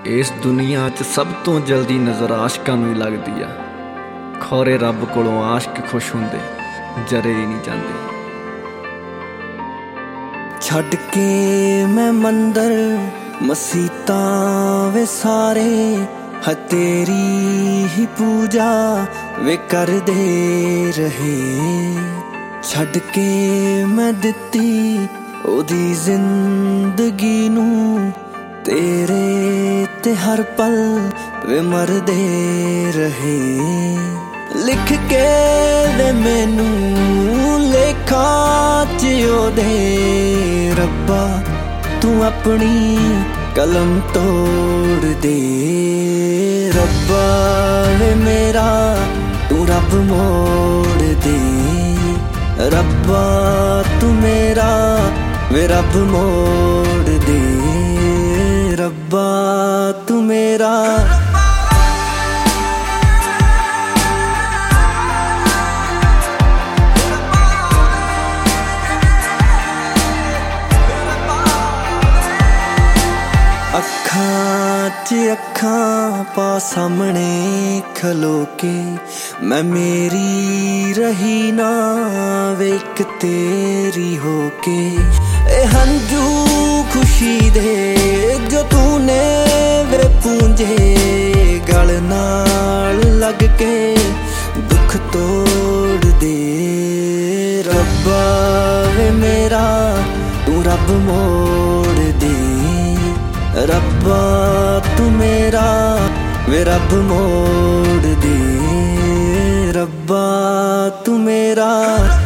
ਇਸ ਦੁਨੀਆ 'ਚ ਸਭ ਤੋਂ ਜਲਦੀ ਨਜ਼ਰ ਆਸ਼ਕਾਂ ਨੂੰ ਹੀ ਲੱਗਦੀ ਆ। ਖੌਰੇ ਰੱਬ ਕੋਲੋਂ ਆਸ਼ਕ ਖੁਸ਼ ਹੁੰਦੇ ਜਰੇ ਹੀ ਨਹੀਂ ਜਾਂਦੇ। ਛੱਡ ਕੇ ਮੈਂ ਮੰਦਰ ਮਸੀਤਾਂ ਵੇ ਸਾਰੇ ਹ ਤੇਰੀ ਹੀ ਪੂਜਾ ਵੇ ਕਰਦੇ ਰਹੇ। ਛੱਡ ਕੇ ਮੈਂ ਦਿੱਤੀ ਉਹਦੀ ਜ਼ਿੰਦਗੀ ਨੂੰ ਤੇਰੇ ਤੇ ਹਰ ਪਲ ਵੇ ਮਰਦੇ ਰਹੇ। ਲਿਖ ਕੇ ਵੇ ਮੈਨੂੰ ਲੇਖਾਂ 'ਚ ਉਹਦੇ ਰੱਬਾ ਤੂੰ ਆਪਣੀ ਕਲਮ ਤੋੜ ਦੇ। ਰੱਬਾ ਵੇ ਮੇਰਾ ਤੂੰ ਰੱਬ ਮੋੜ ਦੇ। ਰੱਬਾ ਤੂੰ ਮੇਰਾ ਵੇ ਰੱਬ ਮੋੜ ਦੇ। ਰੱਬਾ ਤੂੰ ਮੇਰਾ ਅੱਖਾਂ 'ਚ ਅੱਖਾਂ ਪਾ ਸਾਹਮਣੇ ਖਲੋ ਕੇ ਮੈਂ ਮੇਰੀ ਰਹੀ ਨਾ ਵੇਖ ਤੇਰੀ ਹੋ ਕੇ। ਇਹ ਹੰਝੂ ਖੁਸ਼ੀ ਦੇ ਜੋ ਤੂਨੇ ਵੇ ਪੂੰਝੇ ਗਲ ਨਾਲ ਲੱਗ ਕੇ ਦੁੱਖ ਤੋੜ ਦੇ। ਰੱਬਾ ਵੇ ਮੇਰਾ ਤੂੰ ਰੱਬ ਮੋੜ ਦੇ। ਰੱਬਾ ਤੂੰ ਮੇਰਾ ਵੇ ਰੱਬ ਮੋੜ ਦੇ। ਰੱਬਾ ਤੂੰ ਮੇਰਾ